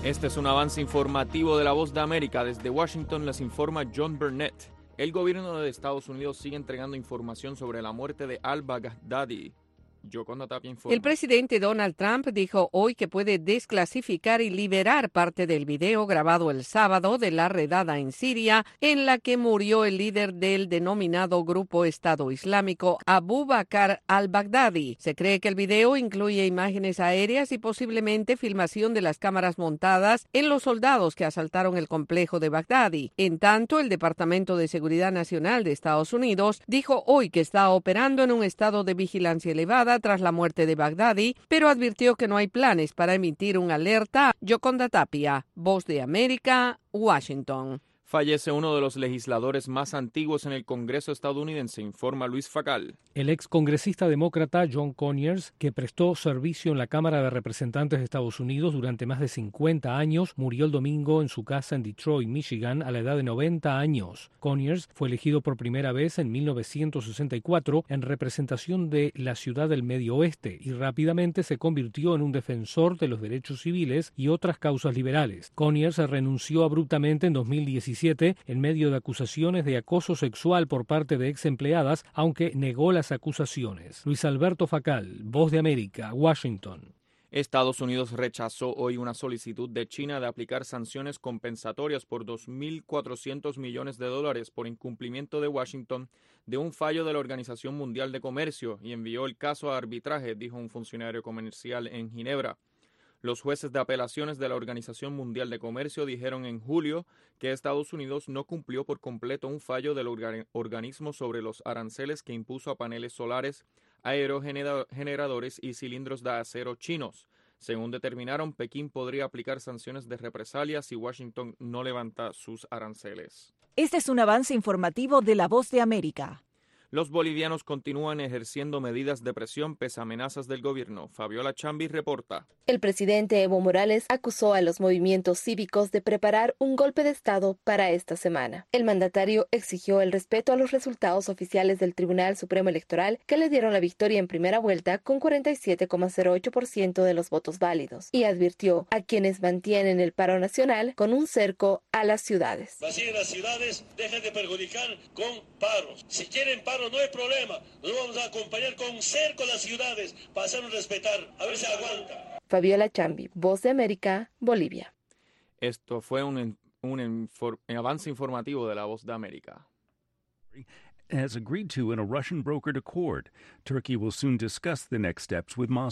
Este es un avance informativo de La Voz de América. Desde Washington les informa John Burnett. El gobierno de Estados Unidos sigue entregando información sobre la muerte de al-Baghdadi. Yoconda Tapia informa. El presidente Donald Trump dijo hoy que puede desclasificar y liberar parte del video grabado el sábado de la redada en Siria, en la que murió el líder del denominado Grupo Estado Islámico, Abu Bakr al-Baghdadi. Se cree que el video incluye imágenes aéreas y posiblemente filmación de las cámaras montadas en los soldados que asaltaron el complejo de Baghdadi. En tanto, el Departamento de Seguridad Nacional de Estados Unidos dijo hoy que está operando en un estado de vigilancia elevada tras la muerte de Baghdadi, pero advirtió que no hay planes para emitir una alerta. Yoconda Tapia, Voz de América, Washington. Fallece uno de los legisladores más antiguos en el Congreso estadounidense, informa Luis Facal. El ex congresista demócrata John Conyers, que prestó servicio en la Cámara de Representantes de Estados Unidos durante más de 50 años, murió el domingo en su casa en Detroit, Michigan, a la edad de 90 años. Conyers fue elegido por primera vez en 1964 en representación de la ciudad del Medio Oeste y rápidamente se convirtió en un defensor de los derechos civiles y otras causas liberales. Conyers renunció abruptamente en 2017 en medio de acusaciones de acoso sexual por parte de ex empleadas, aunque negó las acusaciones. Luis Alberto Facal, Voz de América, Washington. Estados Unidos rechazó hoy una solicitud de China de aplicar sanciones compensatorias por $2.400 millones por incumplimiento de Washington de un fallo de la Organización Mundial de Comercio y envió el caso a arbitraje, dijo un funcionario comercial en Ginebra. Los jueces de apelaciones de la Organización Mundial de Comercio dijeron en julio que Estados Unidos no cumplió por completo un fallo del organismo sobre los aranceles que impuso a paneles solares, aerogeneradores y cilindros de acero chinos. Según determinaron, Pekín podría aplicar sanciones de represalia si Washington no levanta sus aranceles. Este es un avance informativo de La Voz de América. Los bolivianos continúan ejerciendo medidas de presión pese a amenazas del gobierno. Fabiola Chambi reporta. El presidente Evo Morales acusó a los movimientos cívicos de preparar un golpe de Estado para esta semana. El mandatario exigió el respeto a los resultados oficiales del Tribunal Supremo Electoral, que le dieron la victoria en primera vuelta con 47,08% de los votos válidos, y advirtió a quienes mantienen el paro nacional con un cerco a las ciudades. Vacíen las ciudades, dejen de perjudicar con paros. Si quieren paro, no hay problema. Nos vamos a acompañar con cerco a las ciudades para hacernos respetar. A ver si aguanta. Fabiola Chambi, Voz de América, Bolivia. Esto fue un avance informativo de La Voz de América. Has agreed to in a Russian brokered accord. Turkey will soon discuss the next steps with Moscow.